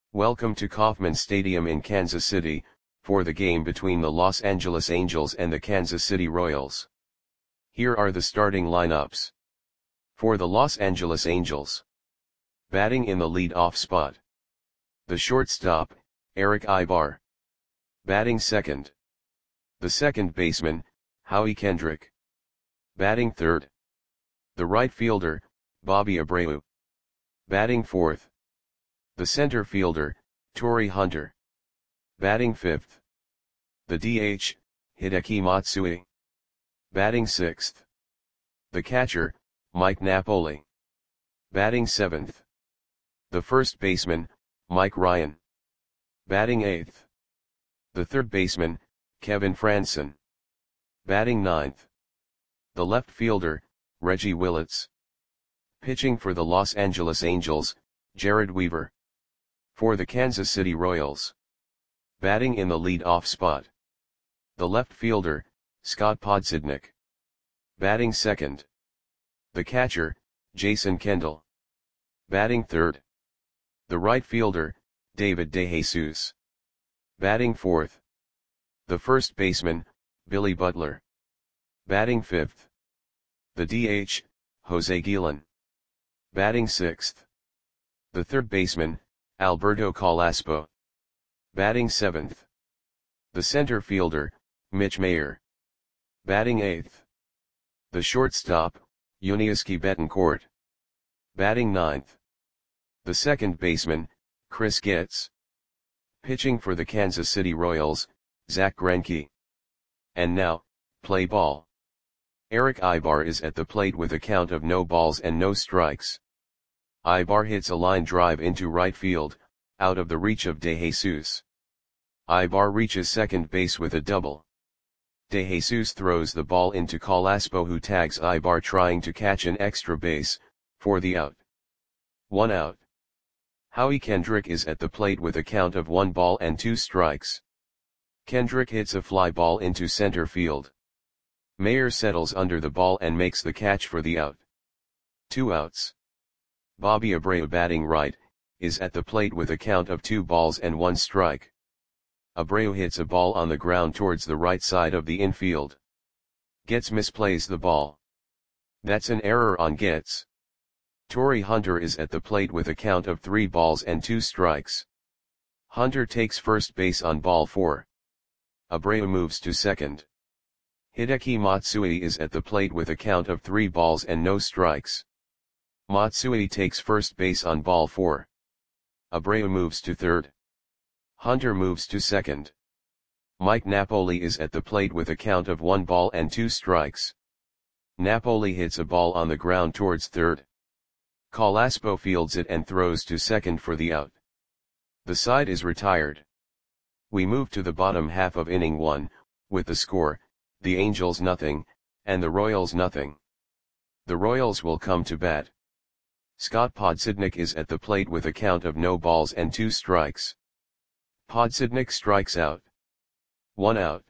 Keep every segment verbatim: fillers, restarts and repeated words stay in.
Welcome to Kauffman Stadium in Kansas City, for the game between the Los Angeles Angels and the Kansas City Royals. Here are the starting lineups. For the Los Angeles Angels. Batting in the lead-off spot. The shortstop, Erick Aybar. Batting second. The second baseman, Howie Kendrick. Batting third. The right fielder, Bobby Abreu. Batting fourth. The center fielder, Torii Hunter. Batting fifth. The D H, Hideki Matsui. Batting sixth. The catcher, Mike Napoli. Batting seventh. The first baseman, Mike Ryan. Batting eighth. The third baseman, Kevin Frandsen. Batting ninth. The left fielder, Reggie Willits. Pitching for the Los Angeles Angels, Jered Weaver. For the Kansas City Royals. Batting in the lead-off spot. The left fielder, Scott Podsednik. Batting second. The catcher, Jason Kendall. Batting third. The right fielder, David DeJesus. Batting fourth. The first baseman, Billy Butler. Batting fifth. The D H, Jose Guillen. Batting sixth. The third baseman, Alberto Calaspo. Batting seventh. The center fielder, Mitch Mayer. Batting eighth. The shortstop, Yuniesky Betancourt. Batting ninth. The second baseman, Chris Getz. Pitching for the Kansas City Royals, Zack Greinke. And now, play ball. Erick Aybar is at the plate with a count of no balls and no strikes. Aybar hits a line drive into right field, out of the reach of DeJesus. Aybar reaches second base with a double. DeJesus throws the ball into Calaspo, who tags Aybar trying to catch an extra base, for the out. One out. Howie Kendrick is at the plate with a count of one ball and two strikes. Kendrick hits a fly ball into center field. Mayer settles under the ball and makes the catch for the out. Two outs. Bobby Abreu, batting right, is at the plate with a count of two balls and one strike. Abreu hits a ball on the ground towards the right side of the infield. Getz misplays the ball. That's an error on Getz. Torii Hunter is at the plate with a count of three balls and two strikes. Hunter takes first base on ball four. Abreu moves to second. Hideki Matsui is at the plate with a count of three balls and no strikes. Matsui takes first base on ball four. Abreu moves to third. Hunter moves to second. Mike Napoli is at the plate with a count of one ball and two strikes. Napoli hits a ball on the ground towards third. Calaspo fields it and throws to second for the out. The side is retired. We move to the bottom half of inning one, with the score, the Angels nothing, and the Royals nothing. The Royals will come to bat. Scott Podsednik is at the plate with a count of no balls and two strikes. Podsednik strikes out. One out.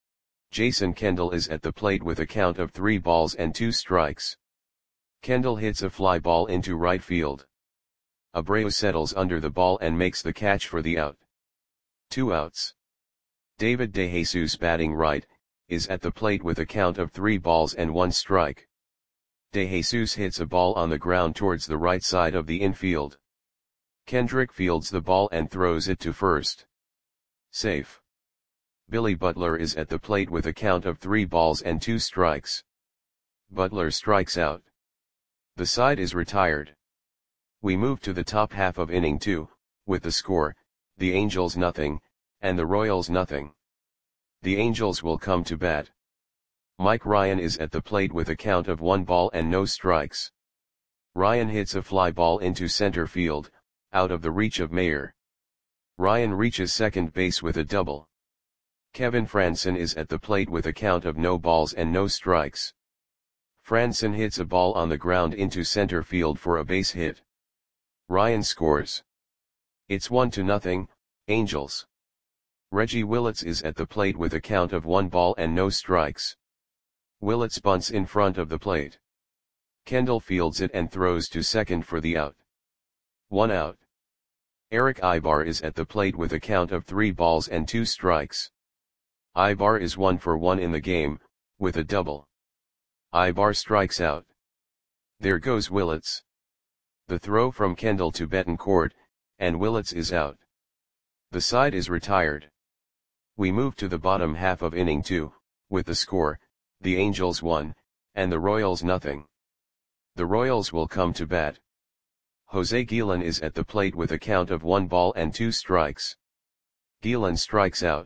Jason Kendall is at the plate with a count of three balls and two strikes. Kendall hits a fly ball into right field. Abreu settles under the ball and makes the catch for the out. Two outs. David DeJesus, batting right, is at the plate with a count of three balls and one strike. DeJesus hits a ball on the ground towards the right side of the infield. Kendrick fields the ball and throws it to first. Safe. Billy Butler is at the plate with a count of three balls and two strikes. Butler strikes out. The side is retired. We move to the top half of inning two, with the score, the Angels nothing, and the Royals nothing. The Angels will come to bat. Mike Ryan is at the plate with a count of one ball and no strikes. Ryan hits a fly ball into center field, out of the reach of Mayer. Ryan reaches second base with a double. Kevin Frandsen is at the plate with a count of no balls and no strikes. Frandsen hits a ball on the ground into center field for a base hit. Ryan scores. It's one to nothing, Angels. Reggie Willits is at the plate with a count of one ball and no strikes. Willits bunts in front of the plate. Kendall fields it and throws to second for the out. One out. Eric Ibar is at the plate with a count of three balls and two strikes. Ibar is one for one in the game, with a double. Ibar strikes out. There goes Willits. The throw from Kendall to Betancourt, and Willits is out. The side is retired. We move to the bottom half of inning two, with the score, the Angels one, and the Royals nothing. The Royals will come to bat. Jose Guillen is at the plate with a count of one ball and two strikes. Guillen strikes out.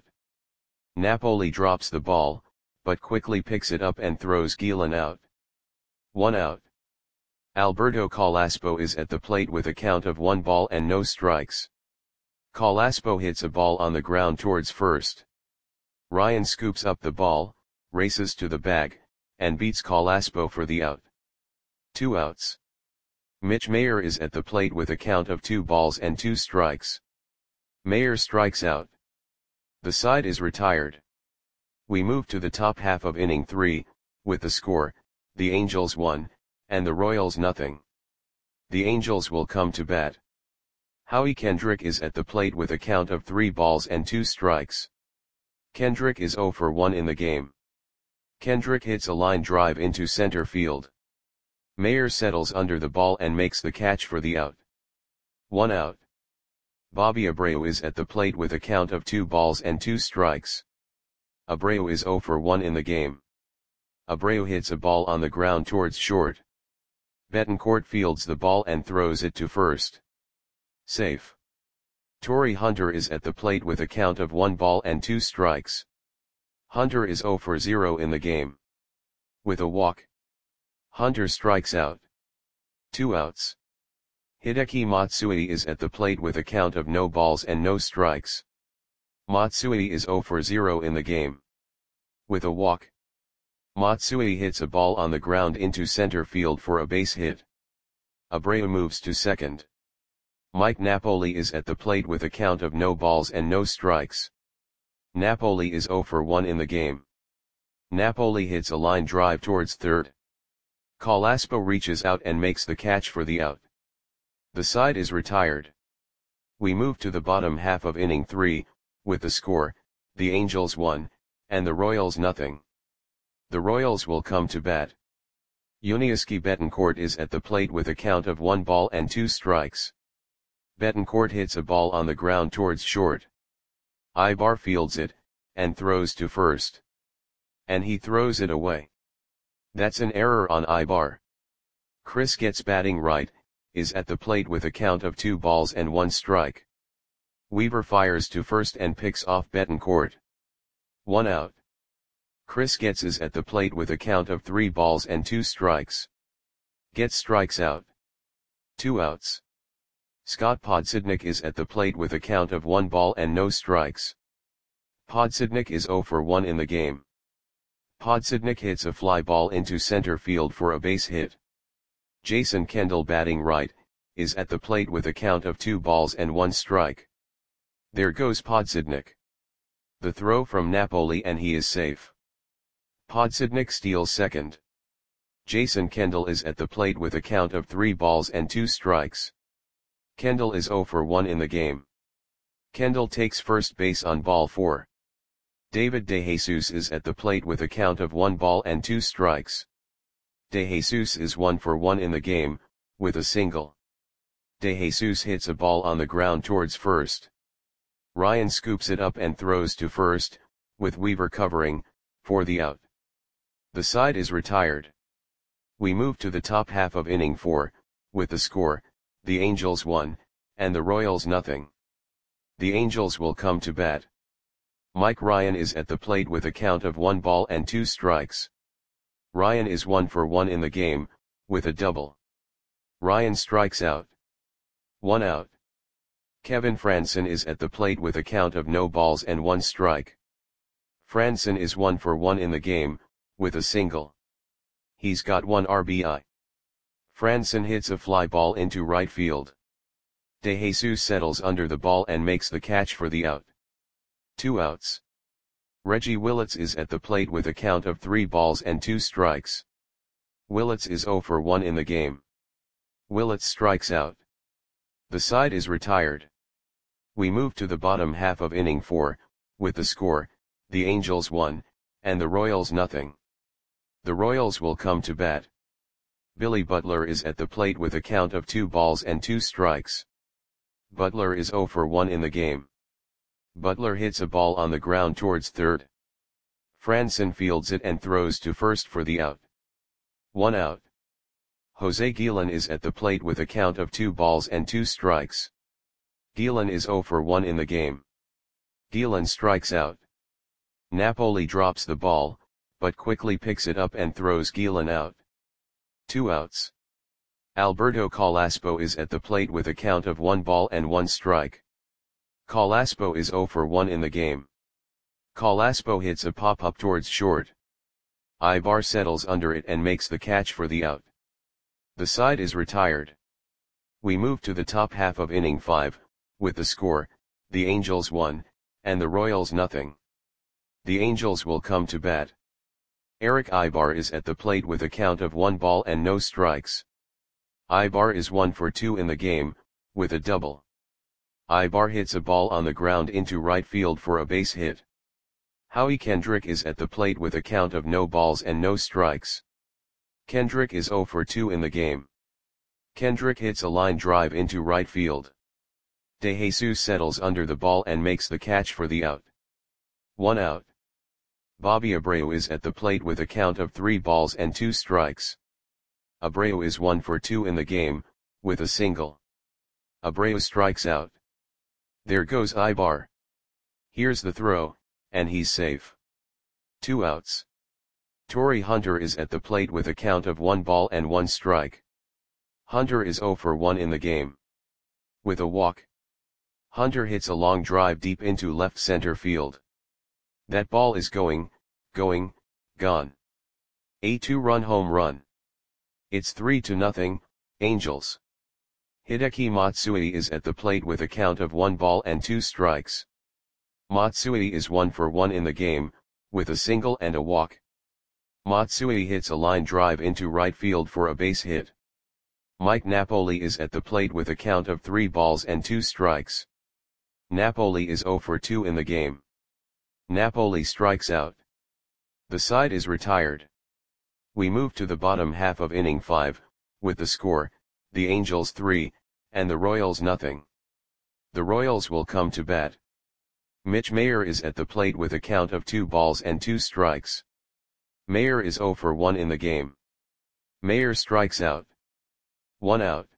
Napoli drops the ball, but quickly picks it up and throws Guillen out. One out. Alberto Calaspo is at the plate with a count of one ball and no strikes. Calaspo hits a ball on the ground towards first. Ryan scoops up the ball, races to the bag, and beats Calaspo for the out. Two outs. Mitch Mayer is at the plate with a count of two balls and two strikes. Mayer strikes out. The side is retired. We move to the top half of inning three, with the score, the Angels one, and the Royals nothing. The Angels will come to bat. Howie Kendrick is at the plate with a count of three balls and two strikes. Kendrick is zero for one in the game. Kendrick hits a line drive into center field. Mayer settles under the ball and makes the catch for the out. One out. Bobby Abreu is at the plate with a count of two balls and two strikes. Abreu is zero for one in the game. Abreu hits a ball on the ground towards short. Betancourt fields the ball and throws it to first. Safe. Torrey Hunter is at the plate with a count of one ball and two strikes. Hunter is zero for zero in the game. With a walk, Hunter strikes out. Two outs. Hideki Matsui is at the plate with a count of no balls and no strikes. Matsui is zero for zero in the game. With a walk, Matsui hits a ball on the ground into center field for a base hit. Abreu moves to second. Mike Napoli is at the plate with a count of no balls and no strikes. Napoli is zero for one in the game. Napoli hits a line drive towards third. Calaspo reaches out and makes the catch for the out. The side is retired. We move to the bottom half of inning three, with the score, the Angels one, and the Royals nothing. The Royals will come to bat. Yuniesky Betancourt is at the plate with a count of one ball and two strikes. Betancourt hits a ball on the ground towards short. Ibar fields it, and throws to first. And he throws it away. That's an error on Ibar. Chris Getz batting right, is at the plate with a count of two balls and one strike. Weaver fires to first and picks off Betancourt. One out. Chris Getz is at the plate with a count of three balls and two strikes. Getz strikes out. Two outs. Scott Podsednik is at the plate with a count of one ball and no strikes. Podsednik is zero for one in the game. Podsednik hits a fly ball into center field for a base hit. Jason Kendall batting right, is at the plate with a count of two balls and one strike. There goes Podsednik. The throw from Napoli and he is safe. Podsednik steals second. Jason Kendall is at the plate with a count of three balls and two strikes. Kendall is zero for one in the game. Kendall takes first base on ball four. David DeJesus is at the plate with a count of one ball and two strikes. DeJesus is one for one in the game, with a single. DeJesus hits a ball on the ground towards first. Ryan scoops it up and throws to first, with Weaver covering, for the out. The side is retired. We move to the top half of inning four, with the score, the Angels one, and the Royals nothing. The Angels will come to bat. Mike Ryan is at the plate with a count of one ball and two strikes. Ryan is one for one in the game, with a double. Ryan strikes out. One out. Kevin Franson is at the plate with a count of no balls and one strike. Franson is one for one in the game, with a single. He's got one R B I. Franson hits a fly ball into right field. DeJesus settles under the ball and makes the catch for the out. Two outs. Reggie Willits is at the plate with a count of three balls and two strikes. Willits is zero for one in the game. Willits strikes out. The side is retired. We move to the bottom half of inning four, with the score, the Angels one, and the Royals nothing. The Royals will come to bat. Billy Butler is at the plate with a count of two balls and two strikes. Butler is oh for one in the game. Butler hits a ball on the ground towards third. Franson fields it and throws to first for the out. One out. Jose Guillen is at the plate with a count of two balls and two strikes. Guillen is oh for one in the game. Guillen strikes out. Napoli drops the ball, but quickly picks it up and throws Guillen out. Two outs. Alberto Calaspo is at the plate with a count of one ball and one strike. Calaspo is oh for one in the game. Calaspo hits a pop-up towards short. Ibar settles under it and makes the catch for the out. The side is retired. We move to the top half of inning five, with the score, the Angels one, and the Royals nothing. The Angels will come to bat. Eric Ibar is at the plate with a count of one ball and no strikes. Ibar is one for two in the game, with a double. Ibar hits a ball on the ground into right field for a base hit. Howie Kendrick is at the plate with a count of no balls and no strikes. Kendrick is oh for two in the game. Kendrick hits a line drive into right field. De Jesus settles under the ball and makes the catch for the out. One out. Bobby Abreu is at the plate with a count of three balls and two strikes. Abreu is one for two in the game, with a single. Abreu strikes out. There goes Ibar. Here's the throw, and he's safe. Two outs. Torrey Hunter is at the plate with a count of one ball and one strike. Hunter is oh for one in the game. With a walk. Hunter hits a long drive deep into left center field. That ball is going, going, gone. A two-run home run. It's three to nothing, Angels. Hideki Matsui is at the plate with a count of one ball and two strikes. Matsui is one for one in the game, with a single and a walk. Matsui hits a line drive into right field for a base hit. Mike Napoli is at the plate with a count of three balls and two strikes. Napoli is oh for two in the game. Napoli strikes out. The side is retired. We move to the bottom half of inning five, with the score, the Angels three, and the Royals nothing. The Royals will come to bat. Mitch Mayer is at the plate with a count of two balls and two strikes. Mayer is oh for one in the game. Mayer strikes out. One out.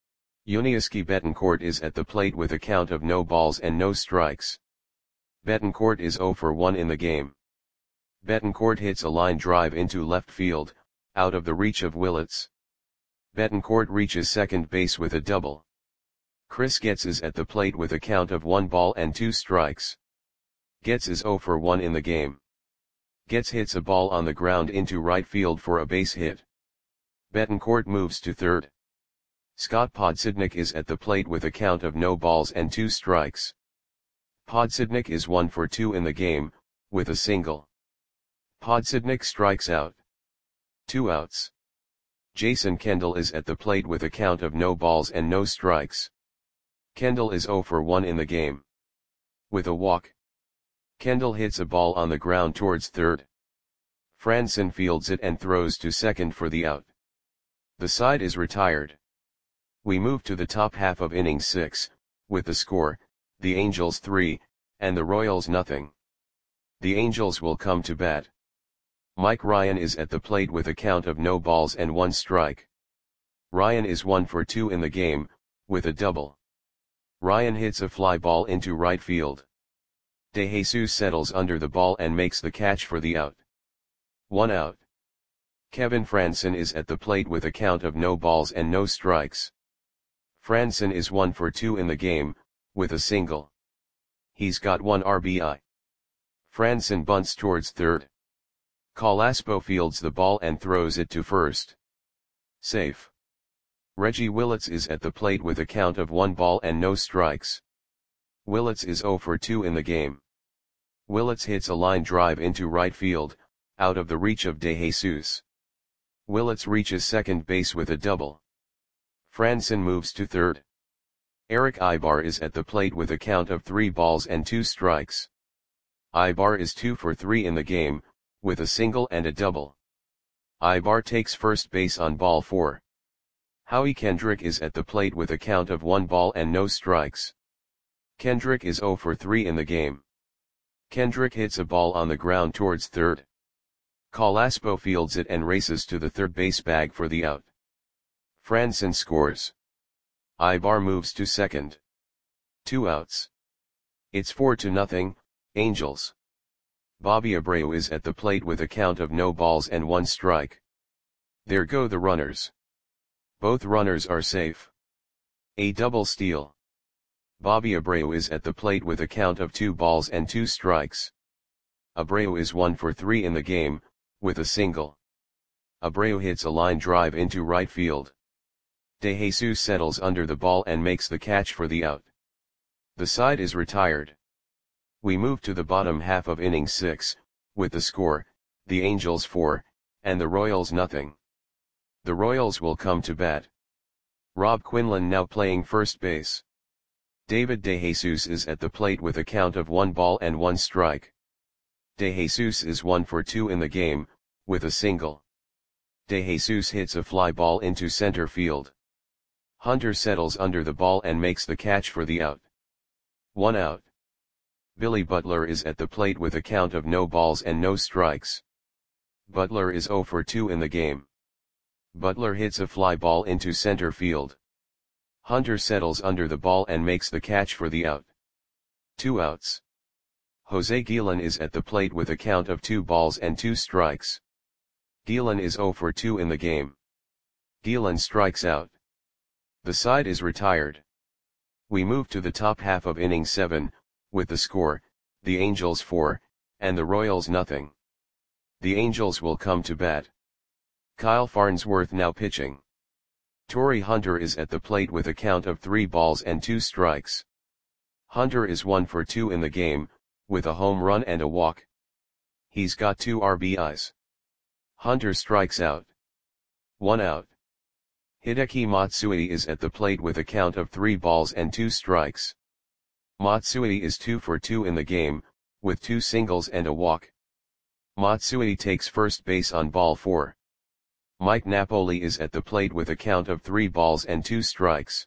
Yuniesky Betancourt is at the plate with a count of no balls and no strikes. Betancourt is oh for one in the game. Betancourt hits a line drive into left field, out of the reach of Willits. Betancourt reaches second base with a double. Chris Getz is at the plate with a count of one ball and two strikes. Getz is oh for one in the game. Getz hits a ball on the ground into right field for a base hit. Betancourt moves to third. Scott Podsednik is at the plate with a count of no balls and two strikes. Podsednik is one for two in the game, with a single. Podsednik strikes out. Two outs. Jason Kendall is at the plate with a count of no balls and no strikes. Kendall is oh for one in the game. With a walk. Kendall hits a ball on the ground towards third. Franson fields it and throws to second for the out. The side is retired. We move to the top half of inning six, with the score, the Angels three, and the Royals nothing. The Angels will come to bat. Mike Ryan is at the plate with a count of no balls and one strike. Ryan is one for two in the game, with a double. Ryan hits a fly ball into right field. De Jesus settles under the ball and makes the catch for the out. One out. Kevin Franson is at the plate with a count of no balls and no strikes. Franson is one for two in the game, with a single. He's got one R B I. Franson bunts towards third. Calaspo fields the ball and throws it to first. Safe. Reggie Willits is at the plate with a count of one ball and no strikes. Willits is oh for two in the game. Willits hits a line drive into right field, out of the reach of De Jesus. Willits reaches second base with a double. Franson moves to third. Eric Ibar is at the plate with a count of three balls and two strikes. Ibar is two for three in the game, with a single and a double. Ibar takes first base on ball four. Howie Kendrick is at the plate with a count of one ball and no strikes. Kendrick is zero for three in the game. Kendrick hits a ball on the ground towards third. Colaspo fields it and races to the third base bag for the out. Franson scores. Ibar moves to second. Two outs. It's four to nothing, Angels. Bobby Abreu is at the plate with a count of no balls and one strike. There go the runners. Both runners are safe. A double steal. Bobby Abreu is at the plate with a count of two balls and two strikes. Abreu is one for three in the game, with a single. Abreu hits a line drive into right field. De Jesus settles under the ball and makes the catch for the out. The side is retired. We move to the bottom half of inning six, with the score, the Angels four, and the Royals nothing. The Royals will come to bat. Rob Quinlan now playing first base. David De Jesus is at the plate with a count of one ball and one strike. De Jesus is one for two in the game, with a single. De Jesus hits a fly ball into center field. Hunter settles under the ball and makes the catch for the out. One out. Billy Butler is at the plate with a count of no balls and no strikes. Butler is zero for two in the game. Butler hits a fly ball into center field. Hunter settles under the ball and makes the catch for the out. Two outs. Jose Guillen is at the plate with a count of two balls and two strikes. Guillen is zero for two in the game. Guillen strikes out. The side is retired. We move to the top half of inning seven, with the score, the Angels four, and the Royals nothing. The Angels will come to bat. Kyle Farnsworth now pitching. Torrey Hunter is at the plate with a count of three balls and two strikes. Hunter is one for two in the game, with a home run and a walk. He's got two R B Is. Hunter strikes out. One out. Hideki Matsui is at the plate with a count of three balls and two strikes. Matsui is two for two in the game, with two singles and a walk. Matsui takes first base on ball four. Mike Napoli is at the plate with a count of three balls and two strikes.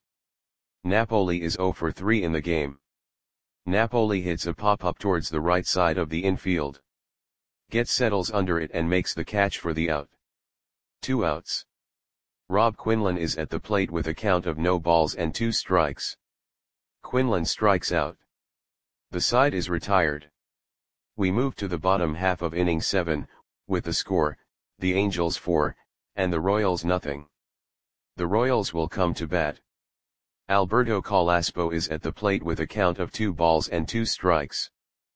Napoli is zero for three in the game. Napoli hits a pop-up towards the right side of the infield. Getz settles under it and makes the catch for the out. Two outs. Rob Quinlan is at the plate with a count of no balls and two strikes. Quinlan strikes out. The side is retired. We move to the bottom half of inning seven, with the score, the Angels four, and the Royals nothing. The Royals will come to bat. Alberto Colaspo is at the plate with a count of two balls and two strikes.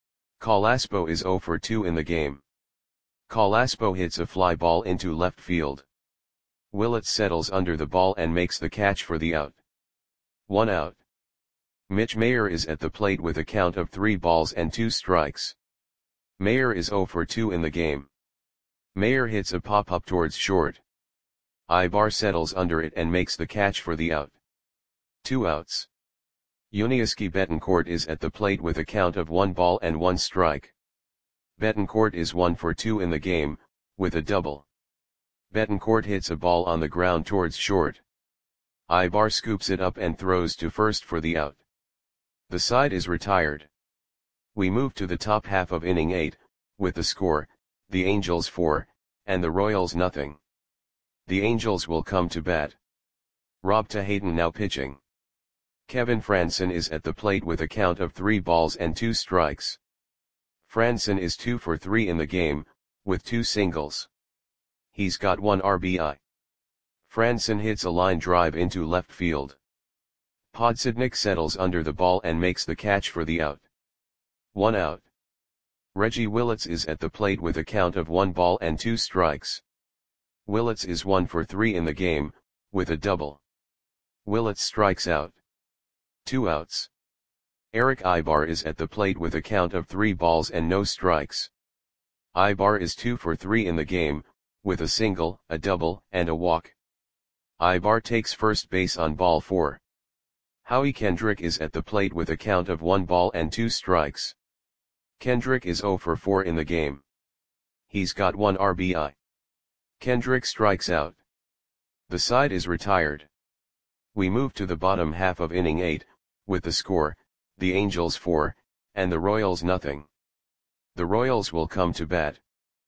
Colaspo is zero for two in the game. Colaspo hits a fly ball into left field. Willett settles under the ball and makes the catch for the out. One out. Mitch Mayer is at the plate with a count of three balls and two strikes. Mayer is zero for two in the game. Mayer hits a pop-up towards short. Ibar settles under it and makes the catch for the out. Two outs. Yuniesky Betancourt is at the plate with a count of one ball and one strike. Betancourt is one for two in the game, with a double. Betancourt hits a ball on the ground towards short. Ibar scoops it up and throws to first for the out. The side is retired. We move to the top half of inning eight, with the score, the Angels four, and the Royals nothing. The Angels will come to bat. Rob Tahayden now pitching. Kevin Franson is at the plate with a count of three balls and two strikes. Franson is two for three in the game, with two singles. He's got one R B I. Franson hits a line drive into left field. Podsednik settles under the ball and makes the catch for the out. One out. Reggie Willits is at the plate with a count of one ball and two strikes. Willits is one for three in the game, with a double. Willits strikes out. Two outs. Eric Ibar is at the plate with a count of three balls and no strikes. Ibar is two for three in the game, with a single, a double, and a walk. Ibar takes first base on ball four. Howie Kendrick is at the plate with a count of one ball and two strikes. Kendrick is zero for four in the game. He's got one R B I. Kendrick strikes out. The side is retired. We move to the bottom half of inning eight, with the score, the Angels four, and the Royals nothing. The Royals will come to bat.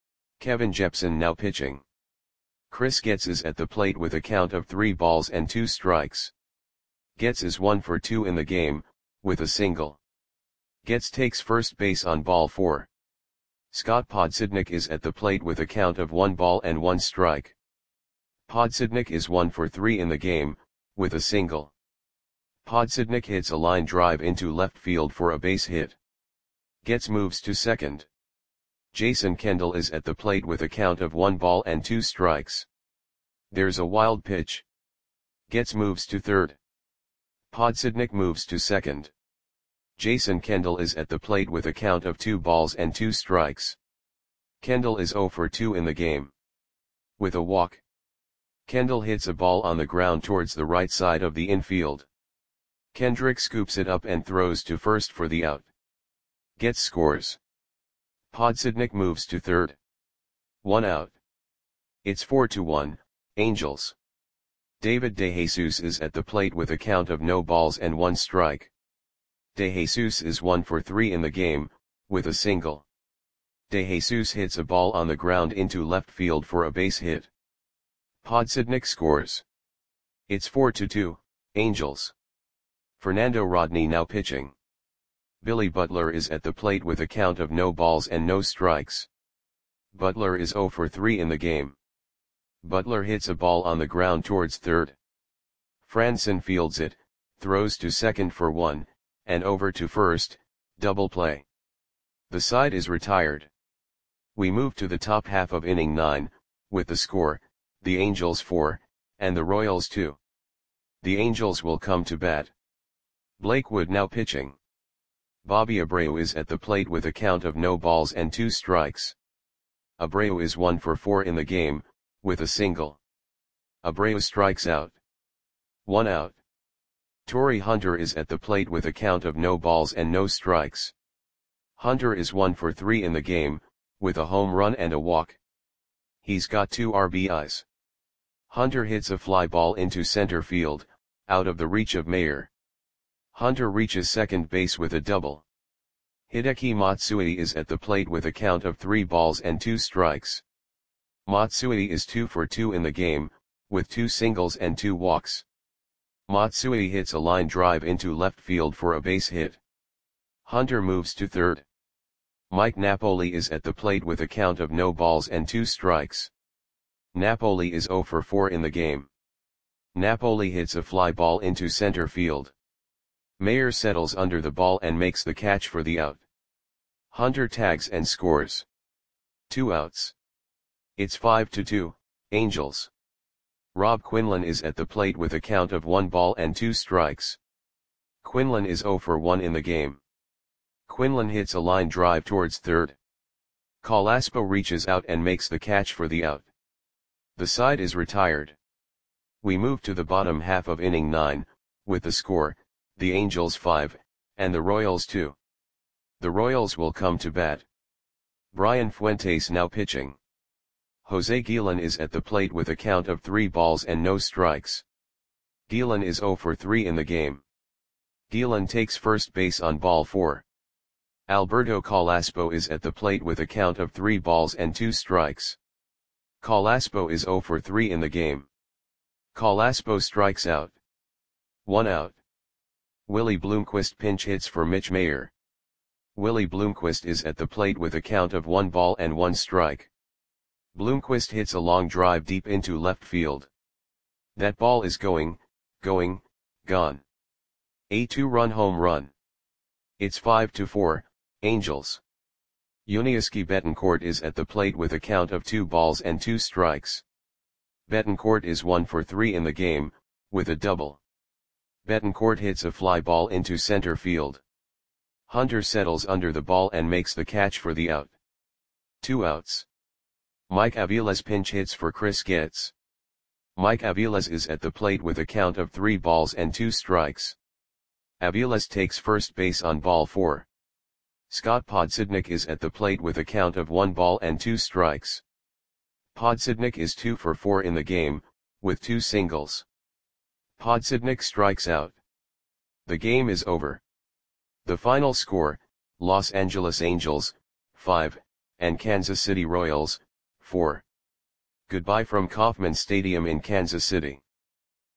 Kevin Jepson now pitching. Chris Getz is at the plate with a count of three balls and two strikes. Getz is one for two in the game, with a single. Getz takes first base on ball four. Scott Podsednik is at the plate with a count of one ball and one strike. Podsednik is one for three in the game, with a single. Podsednik hits a line drive into left field for a base hit. Getz moves to second. Jason Kendall is at the plate with a count of one ball and two strikes. There's a wild pitch. Getz moves to third. Podsednik moves to second. Jason Kendall is at the plate with a count of two balls and two strikes. Kendall is zero for two in the game. With a walk. Kendall hits a ball on the ground towards the right side of the infield. Kendrick scoops it up and throws to first for the out. Getz scores. Podsednik moves to third. One out. It's four to one, Angels. David DeJesus is at the plate with a count of no balls and one strike. DeJesus is one for three in the game, with a single. DeJesus hits a ball on the ground into left field for a base hit. Podsednik scores. It's four to two, Angels. Fernando Rodney now pitching. Billy Butler is at the plate with a count of no balls and no strikes. Butler is zero for three in the game. Butler hits a ball on the ground towards third. Franson fields it, throws to second for one, and over to first, double play. The side is retired. We move to the top half of inning nine, with the score, the Angels four, and the Royals two. The Angels will come to bat. Blake Wood now pitching. Bobby Abreu is at the plate with a count of no balls and two strikes. Abreu is one for four in the game, with a single. Abreu strikes out. One out. Torii Hunter is at the plate with a count of no balls and no strikes. Hunter is one for three in the game, with a home run and a walk. He's got two R B Is. Hunter hits a fly ball into center field, out of the reach of Mayer. Hunter reaches second base with a double. Hideki Matsui is at the plate with a count of three balls and two strikes. Matsui is two for two in the game, with two singles and two walks. Matsui hits a line drive into left field for a base hit. Hunter moves to third. Mike Napoli is at the plate with a count of no balls and two strikes. Napoli is zero for four in the game. Napoli hits a fly ball into center field. Mayer settles under the ball and makes the catch for the out. Hunter tags and scores. Two outs. It's five to two, Angels. Rob Quinlan is at the plate with a count of one ball and two strikes. Quinlan is zero for one in the game. Quinlan hits a line drive towards third. Colaspo reaches out and makes the catch for the out. The side is retired. We move to the bottom half of inning nine, with the score, the Angels five, and the Royals two. The Royals will come to bat. Brian Fuentes now pitching. Jose Guillen is at the plate with a count of three balls and no strikes. Guillen is zero for three in the game. Guillen takes first base on ball four. Alberto Colaspo is at the plate with a count of three balls and two strikes. Colaspo is zero for three in the game. Colaspo strikes out. One out. Willie Bloomquist pinch hits for Mitch Mayer. Willie Bloomquist is at the plate with a count of one ball and one strike. Bloomquist hits a long drive deep into left field. That ball is going, going, gone. A two-run home run. It's five to four, Angels. Yuniesky Betancourt is at the plate with a count of two balls and two strikes. Betancourt is one for three in the game, with a double. Betancourt hits a fly ball into center field. Hunter settles under the ball and makes the catch for the out. Two outs. Mike Aviles pinch hits for Chris Getz. Mike Aviles is at the plate with a count of three balls and two strikes. Aviles takes first base on ball four. Scott Podsednik is at the plate with a count of one ball and two strikes. Podsednik is two for four in the game, with two singles. Podsednik strikes out. The game is over. The final score, Los Angeles Angels, five, and Kansas City Royals, four. Goodbye from Kauffman Stadium in Kansas City.